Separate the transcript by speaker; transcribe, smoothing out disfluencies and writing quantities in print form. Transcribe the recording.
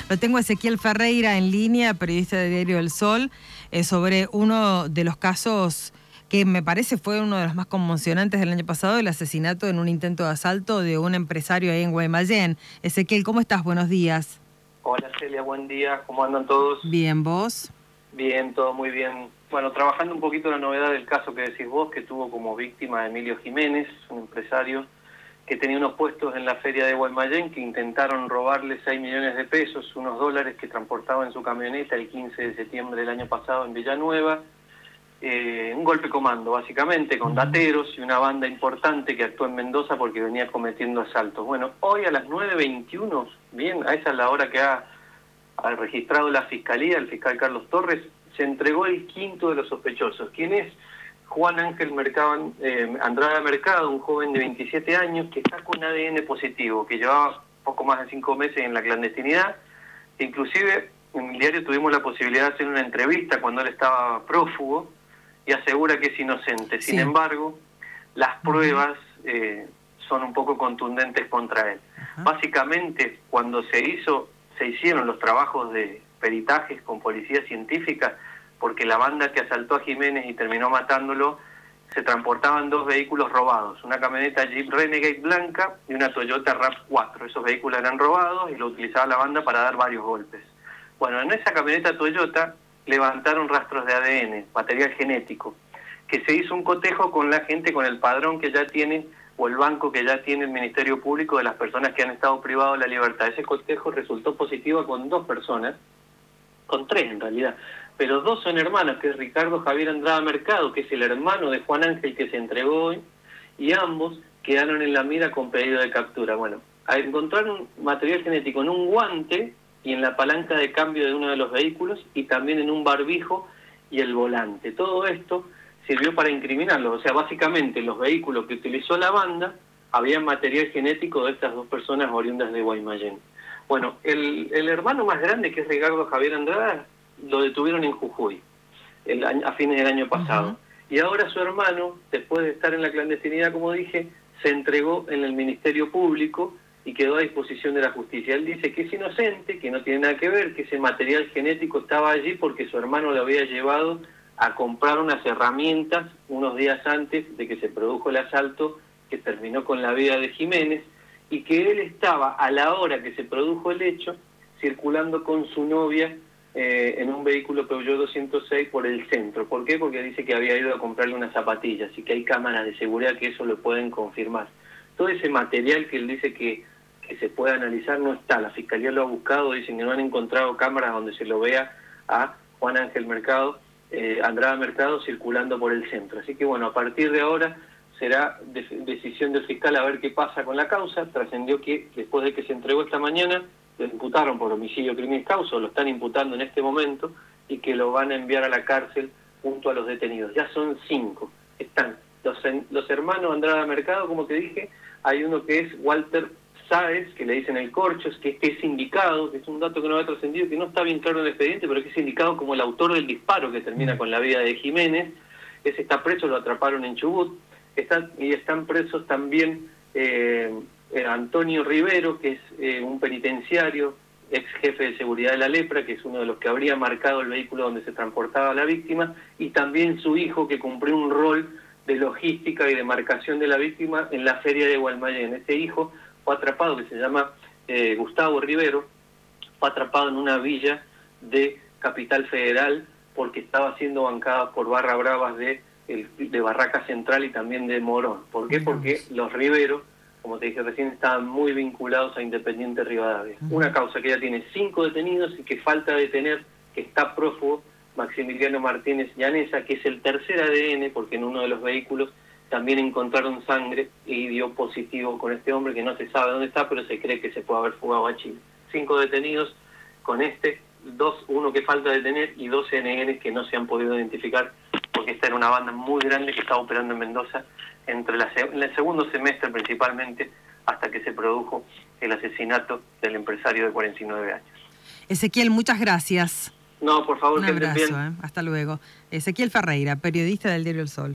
Speaker 1: Lo tengo a Ezequiel Ferreira en línea, periodista de Diario El Sol, sobre uno de los casos que me parece fue uno de los más conmocionantes del año pasado, el asesinato en un intento de asalto de un empresario ahí en Guaymallén. Ezequiel, ¿cómo estás? Buenos días.
Speaker 2: Hola Celia, buen día. ¿Cómo andan todos?
Speaker 1: Bien, ¿vos?
Speaker 2: Bien, todo muy bien. Bueno, trabajando un poquito la novedad del caso que decís vos, que tuvo como víctima a Emilio Jiménez, un empresario que tenía unos puestos en la feria de Guaymallén que intentaron robarle 6 millones de pesos, unos dólares que transportaba en su camioneta el 15 de septiembre del año pasado en Villanueva. Un golpe comando, básicamente, con dateros y una banda importante que actuó en Mendoza porque venía cometiendo asaltos. Bueno, hoy a las 9:21, bien, a esa es la hora que ha registrado la Fiscalía, el fiscal Carlos Torres, se entregó el quinto de los sospechosos. ¿Quién es? Juan Ángel Andrada Mercado, un joven de 27 años que está con ADN positivo, que llevaba poco más de 5 meses en la clandestinidad. Inclusive en el diario tuvimos la posibilidad de hacer una entrevista cuando él estaba prófugo y asegura que es inocente.
Speaker 1: Sí.
Speaker 2: Sin embargo, las pruebas son un poco contundentes contra él. Básicamente, cuando se hicieron los trabajos de peritajes con policía científica, porque la banda que asaltó a Jiménez y terminó matándolo, se transportaban 2 vehículos robados, una camioneta Jeep Renegade blanca y una Toyota RAV4. Esos vehículos eran robados y lo utilizaba la banda para dar varios golpes. Bueno, en esa camioneta Toyota levantaron rastros de ADN, material genético, que se hizo un cotejo con la gente, con el padrón que ya tiene, o el banco que ya tiene el Ministerio Público de las personas que han estado privados de la libertad. Ese cotejo resultó positivo con 2 personas, con 3 en realidad, pero 2 son hermanos, que es Ricardo Javier Andrada Mercado, que es el hermano de Juan Ángel que se entregó hoy, y ambos quedaron en la mira con pedido de captura. Bueno, encontraron material genético en un guante y en la palanca de cambio de uno de los vehículos, y también en un barbijo y el volante. Todo esto sirvió para incriminarlos. O sea, básicamente los vehículos que utilizó la banda había material genético de estas 2 personas oriundas de Guaymallén. Bueno, el hermano más grande, que es Ricardo Javier Andrada, lo detuvieron en Jujuy a fines del año pasado. Y ahora su hermano, después de estar en la clandestinidad, como dije, se entregó en el Ministerio Público y quedó a disposición de la justicia. Él dice que es inocente, que no tiene nada que ver, que ese material genético estaba allí porque su hermano lo había llevado a comprar unas herramientas unos días antes de que se produjo el asalto que terminó con la vida de Jiménez, y que él estaba a la hora que se produjo el hecho circulando con su novia en un vehículo Peugeot 206 por el centro. ¿Por qué? Porque dice que había ido a comprarle unas zapatillas y que hay cámaras de seguridad que eso lo pueden confirmar. Todo ese material que él dice que se puede analizar no está. La Fiscalía lo ha buscado, dicen que no han encontrado cámaras donde se lo vea a Juan Ángel Andrada Mercado circulando por el centro. Así que bueno, a partir de ahora será decisión del fiscal a ver qué pasa con la causa. Trascendió que después de que se entregó esta mañana, lo imputaron por homicidio crimen causa, lo están imputando en este momento, y que lo van a enviar a la cárcel junto a los detenidos. Ya son 5. Están los hermanos Andrada Mercado, como te dije, hay uno que es Walter Sáez, que le dicen el Corchos, que es indicado, que es un dato que no ha trascendido, que no está bien claro en el expediente, pero que es indicado como el autor del disparo que termina con la vida de Jiménez. Ese está preso, lo atraparon en Chubut. Están presos también Antonio Rivero, que es un penitenciario, ex jefe de seguridad de la Lepra, que es uno de los que habría marcado el vehículo donde se transportaba la víctima, y también su hijo, que cumplió un rol de logística y de marcación de la víctima en la feria de Guaymallén. Ese hijo fue atrapado, que se llama Gustavo Rivero, fue atrapado en una villa de Capital Federal porque estaba siendo bancada por barra bravas de Barraca Central y también de Morón. ¿Por qué? Porque los Rivero, como te dije recién, estaban muy vinculados a Independiente Rivadavia. Una causa que ya tiene 5 detenidos y que falta detener, que está prófugo, Maximiliano Martínez Llanesa, que es el tercer ADN, porque en uno de los vehículos también encontraron sangre y dio positivo con este hombre, que no se sabe dónde está, pero se cree que se puede haber fugado a Chile. 5 detenidos con uno que falta detener, y 2 CNN que no se han podido identificar, porque esta era una banda muy grande que estaba operando en Mendoza en el segundo semestre principalmente, hasta que se produjo el asesinato del empresario de 49 años.
Speaker 1: Ezequiel, muchas gracias.
Speaker 2: No, por favor,
Speaker 1: un
Speaker 2: que estén
Speaker 1: abrazo,
Speaker 2: bien.
Speaker 1: Hasta luego. Ezequiel Ferreira, periodista del Diario El Sol.